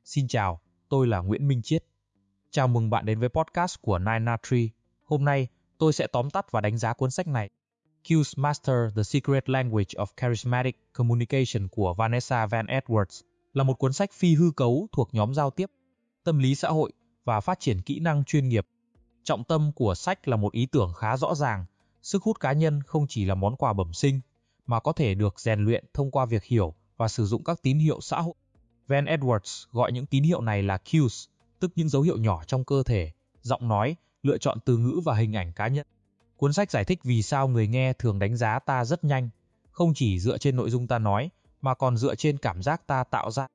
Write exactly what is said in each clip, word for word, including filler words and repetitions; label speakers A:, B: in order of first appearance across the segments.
A: Xin chào, tôi là Nguyễn Minh Chiết. Chào mừng bạn đến với podcast của Nine Na Tree. Hôm nay, tôi sẽ tóm tắt và đánh giá cuốn sách này. Cues Master the Secret Language of Charismatic Communication của Vanessa Van Edwards là một cuốn sách phi hư cấu thuộc nhóm giao tiếp, tâm lý xã hội và phát triển kỹ năng chuyên nghiệp. Trọng tâm của sách là một ý tưởng khá rõ ràng, sức hút cá nhân không chỉ là món quà bẩm sinh, mà có thể được rèn luyện thông qua việc hiểu và sử dụng các tín hiệu xã hội. Van Edwards gọi những tín hiệu này là cues, tức những dấu hiệu nhỏ trong cơ thể, giọng nói, lựa chọn từ ngữ và hình ảnh cá nhân. Cuốn sách giải thích vì sao người nghe thường đánh giá ta rất nhanh, không chỉ dựa trên nội dung ta nói, mà còn dựa trên cảm giác ta tạo ra.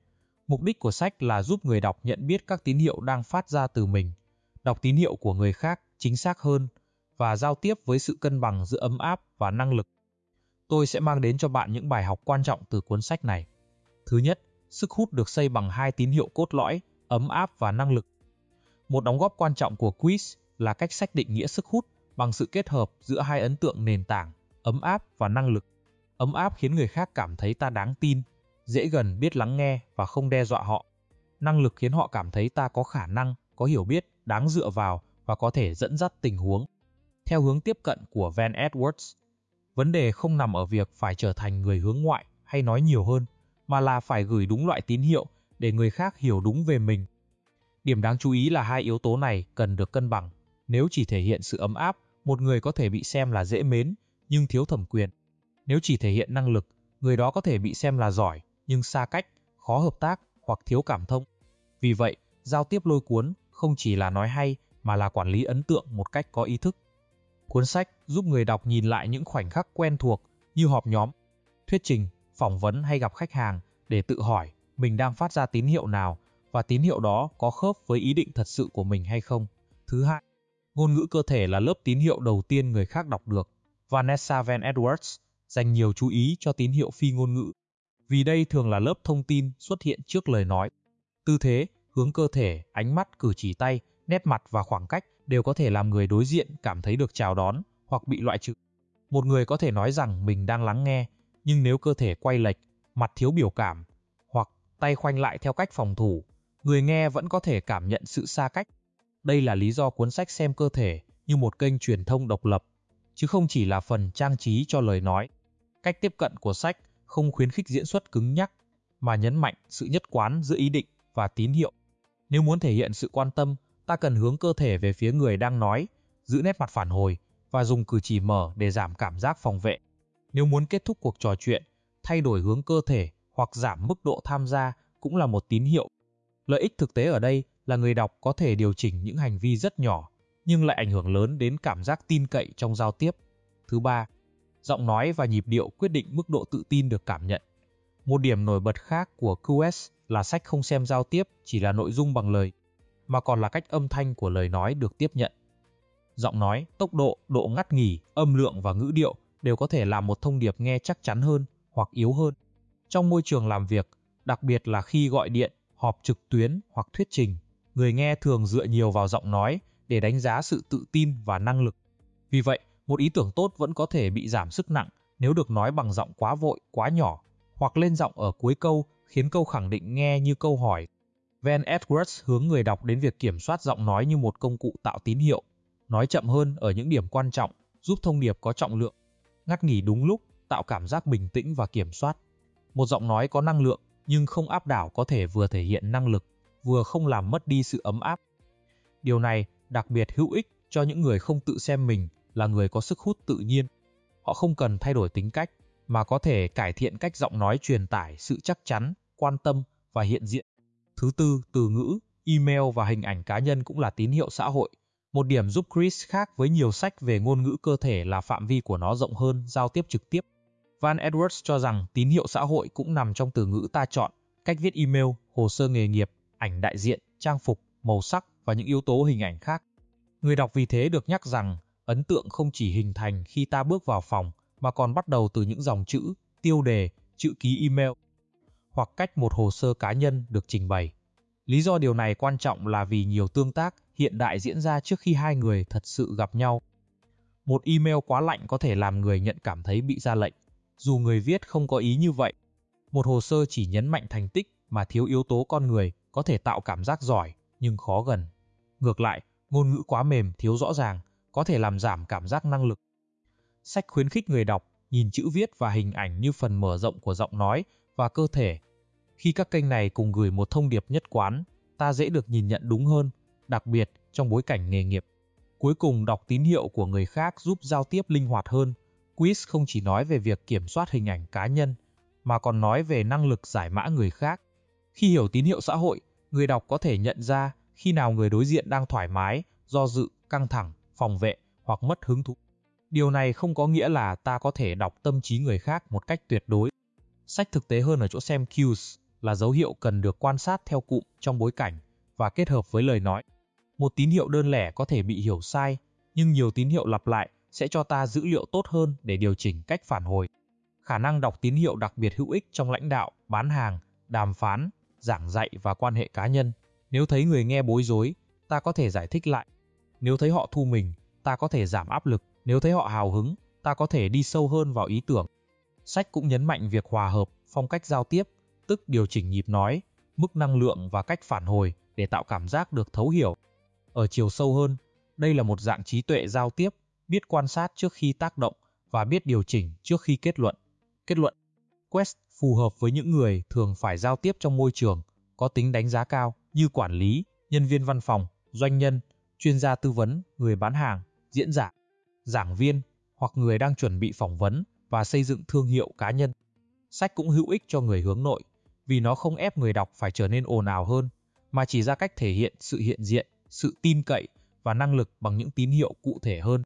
A: Mục đích của sách là giúp người đọc nhận biết các tín hiệu đang phát ra từ mình, đọc tín hiệu của người khác chính xác hơn và giao tiếp với sự cân bằng giữa ấm áp và năng lực. Tôi sẽ mang đến cho bạn những bài học quan trọng từ cuốn sách này. Thứ nhất, sức hút được xây bằng hai tín hiệu cốt lõi, ấm áp và năng lực. Một đóng góp quan trọng của Cues là cách xác định nghĩa sức hút bằng sự kết hợp giữa hai ấn tượng nền tảng, ấm áp và năng lực. Ấm áp khiến người khác cảm thấy ta đáng tin, dễ gần, biết lắng nghe và không đe dọa họ. Năng lực khiến họ cảm thấy ta có khả năng, có hiểu biết, đáng dựa vào và có thể dẫn dắt tình huống. Theo hướng tiếp cận của Van Edwards, vấn đề không nằm ở việc phải trở thành người hướng ngoại hay nói nhiều hơn, mà là phải gửi đúng loại tín hiệu để người khác hiểu đúng về mình. Điểm đáng chú ý là hai yếu tố này cần được cân bằng. Nếu chỉ thể hiện sự ấm áp, một người có thể bị xem là dễ mến nhưng thiếu thẩm quyền. Nếu chỉ thể hiện năng lực, người đó có thể bị xem là giỏi nhưng xa cách, khó hợp tác hoặc thiếu cảm thông. Vì vậy, giao tiếp lôi cuốn không chỉ là nói hay mà là quản lý ấn tượng một cách có ý thức. Cuốn sách giúp người đọc nhìn lại những khoảnh khắc quen thuộc như họp nhóm, thuyết trình, phỏng vấn hay gặp khách hàng để tự hỏi mình đang phát ra tín hiệu nào và tín hiệu đó có khớp với ý định thật sự của mình hay không. Thứ hai, ngôn ngữ cơ thể là lớp tín hiệu đầu tiên người khác đọc được. Vanessa Van Edwards dành nhiều chú ý cho tín hiệu phi ngôn ngữ, vì đây thường là lớp thông tin xuất hiện trước lời nói. Tư thế, hướng cơ thể, ánh mắt, cử chỉ tay, nét mặt và khoảng cách đều có thể làm người đối diện cảm thấy được chào đón hoặc bị loại trừ. Một người có thể nói rằng mình đang lắng nghe, nhưng nếu cơ thể quay lệch, mặt thiếu biểu cảm, hoặc tay khoanh lại theo cách phòng thủ, người nghe vẫn có thể cảm nhận sự xa cách. Đây là lý do cuốn sách xem cơ thể như một kênh truyền thông độc lập, chứ không chỉ là phần trang trí cho lời nói. Cách tiếp cận của sách không khuyến khích diễn xuất cứng nhắc, mà nhấn mạnh sự nhất quán giữa ý định và tín hiệu. Nếu muốn thể hiện sự quan tâm, ta cần hướng cơ thể về phía người đang nói, giữ nét mặt phản hồi và dùng cử chỉ mở để giảm cảm giác phòng vệ. Nếu muốn kết thúc cuộc trò chuyện, thay đổi hướng cơ thể hoặc giảm mức độ tham gia cũng là một tín hiệu. Lợi ích thực tế ở đây là người đọc có thể điều chỉnh những hành vi rất nhỏ, nhưng lại ảnh hưởng lớn đến cảm giác tin cậy trong giao tiếp. Thứ ba, giọng nói và nhịp điệu quyết định mức độ tự tin được cảm nhận. Một điểm nổi bật khác của Cues là sách không xem giao tiếp chỉ là nội dung bằng lời, mà còn là cách âm thanh của lời nói được tiếp nhận. Giọng nói, tốc độ, độ ngắt nghỉ, âm lượng và ngữ điệu đều có thể làm một thông điệp nghe chắc chắn hơn hoặc yếu hơn. Trong môi trường làm việc, đặc biệt là khi gọi điện, họp trực tuyến hoặc thuyết trình, người nghe thường dựa nhiều vào giọng nói để đánh giá sự tự tin và năng lực. Vì vậy, một ý tưởng tốt vẫn có thể bị giảm sức nặng nếu được nói bằng giọng quá vội, quá nhỏ, hoặc lên giọng ở cuối câu khiến câu khẳng định nghe như câu hỏi. Van Edwards hướng người đọc đến việc kiểm soát giọng nói như một công cụ tạo tín hiệu, nói chậm hơn ở những điểm quan trọng, giúp thông điệp có trọng lượng, ngắt nghỉ đúng lúc, tạo cảm giác bình tĩnh và kiểm soát. Một giọng nói có năng lượng nhưng không áp đảo có thể vừa thể hiện năng lực, vừa không làm mất đi sự ấm áp. Điều này đặc biệt hữu ích cho những người không tự xem mình là người có sức hút tự nhiên. Họ không cần thay đổi tính cách, mà có thể cải thiện cách giọng nói truyền tải sự chắc chắn, quan tâm và hiện diện. Thứ tư, từ ngữ, email và hình ảnh cá nhân cũng là tín hiệu xã hội. Một điểm giúp Cues khác với nhiều sách về ngôn ngữ cơ thể là phạm vi của nó rộng hơn giao tiếp trực tiếp. Van Edwards cho rằng tín hiệu xã hội cũng nằm trong từ ngữ ta chọn, cách viết email, hồ sơ nghề nghiệp, ảnh đại diện, trang phục, màu sắc và những yếu tố hình ảnh khác. Người đọc vì thế được nhắc rằng ấn tượng không chỉ hình thành khi ta bước vào phòng, mà còn bắt đầu từ những dòng chữ, tiêu đề, chữ ký email, hoặc cách một hồ sơ cá nhân được trình bày. Lý do điều này quan trọng là vì nhiều tương tác hiện đại diễn ra trước khi hai người thật sự gặp nhau. Một email quá lạnh có thể làm người nhận cảm thấy bị ra lệnh, dù người viết không có ý như vậy. Một hồ sơ chỉ nhấn mạnh thành tích mà thiếu yếu tố con người có thể tạo cảm giác giỏi nhưng khó gần. Ngược lại, ngôn ngữ quá mềm, thiếu rõ ràng có thể làm giảm cảm giác năng lực. Sách khuyến khích người đọc nhìn chữ viết và hình ảnh như phần mở rộng của giọng nói và cơ thể. Khi các kênh này cùng gửi một thông điệp nhất quán, ta dễ được nhìn nhận đúng hơn, đặc biệt trong bối cảnh nghề nghiệp. Cuối cùng, đọc tín hiệu của người khác giúp giao tiếp linh hoạt hơn. Quiz không chỉ nói về việc kiểm soát hình ảnh cá nhân, mà còn nói về năng lực giải mã người khác. Khi hiểu tín hiệu xã hội, người đọc có thể nhận ra khi nào người đối diện đang thoải mái, do dự, căng thẳng, phòng vệ hoặc mất hứng thú. Điều này không có nghĩa là ta có thể đọc tâm trí người khác một cách tuyệt đối. Sách thực tế hơn ở chỗ xem cues là dấu hiệu cần được quan sát theo cụm trong bối cảnh và kết hợp với lời nói. Một tín hiệu đơn lẻ có thể bị hiểu sai, nhưng nhiều tín hiệu lặp lại sẽ cho ta dữ liệu tốt hơn để điều chỉnh cách phản hồi. Khả năng đọc tín hiệu đặc biệt hữu ích trong lãnh đạo, bán hàng, đàm phán, giảng dạy và quan hệ cá nhân. Nếu thấy người nghe bối rối, ta có thể giải thích lại. Nếu thấy họ thu mình, ta có thể giảm áp lực. Nếu thấy họ hào hứng, ta có thể đi sâu hơn vào ý tưởng. Sách cũng nhấn mạnh việc hòa hợp, phong cách giao tiếp, tức điều chỉnh nhịp nói, mức năng lượng và cách phản hồi để tạo cảm giác được thấu hiểu. Ở chiều sâu hơn, đây là một dạng trí tuệ giao tiếp, biết quan sát trước khi tác động và biết điều chỉnh trước khi kết luận. Kết luận, Quest phù hợp với những người thường phải giao tiếp trong môi trường có tính đánh giá cao như quản lý, nhân viên văn phòng, doanh nhân, chuyên gia tư vấn, người bán hàng, diễn giả, giảng viên hoặc người đang chuẩn bị phỏng vấn và xây dựng thương hiệu cá nhân. Sách cũng hữu ích cho người hướng nội vì nó không ép người đọc phải trở nên ồn ào hơn, mà chỉ ra cách thể hiện sự hiện diện, sự tin cậy và năng lực bằng những tín hiệu cụ thể hơn.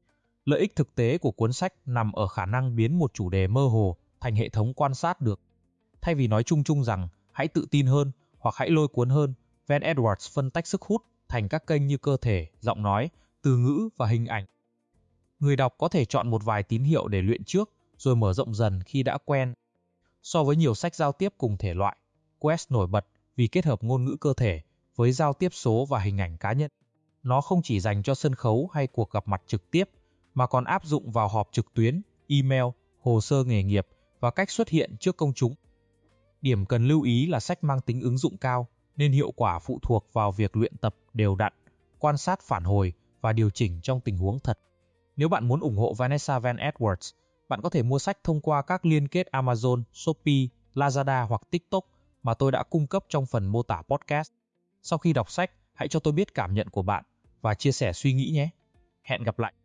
A: Lợi ích thực tế của cuốn sách nằm ở khả năng biến một chủ đề mơ hồ thành hệ thống quan sát được. Thay vì nói chung chung rằng hãy tự tin hơn hoặc hãy lôi cuốn hơn, Van Edwards phân tách sức hút thành các kênh như cơ thể, giọng nói, từ ngữ và hình ảnh. Người đọc có thể chọn một vài tín hiệu để luyện trước, rồi mở rộng dần khi đã quen. So với nhiều sách giao tiếp cùng thể loại, Quest nổi bật vì kết hợp ngôn ngữ cơ thể với giao tiếp số và hình ảnh cá nhân. Nó không chỉ dành cho sân khấu hay cuộc gặp mặt trực tiếp, mà còn áp dụng vào họp trực tuyến, email, hồ sơ nghề nghiệp và cách xuất hiện trước công chúng. Điểm cần lưu ý là sách mang tính ứng dụng cao, nên hiệu quả phụ thuộc vào việc luyện tập đều đặn, quan sát phản hồi và điều chỉnh trong tình huống thật. Nếu bạn muốn ủng hộ Vanessa Van Edwards, bạn có thể mua sách thông qua các liên kết Amazon, Shopee, Lazada hoặc TikTok mà tôi đã cung cấp trong phần mô tả podcast. Sau khi đọc sách, hãy cho tôi biết cảm nhận của bạn và chia sẻ suy nghĩ nhé. Hẹn gặp lại!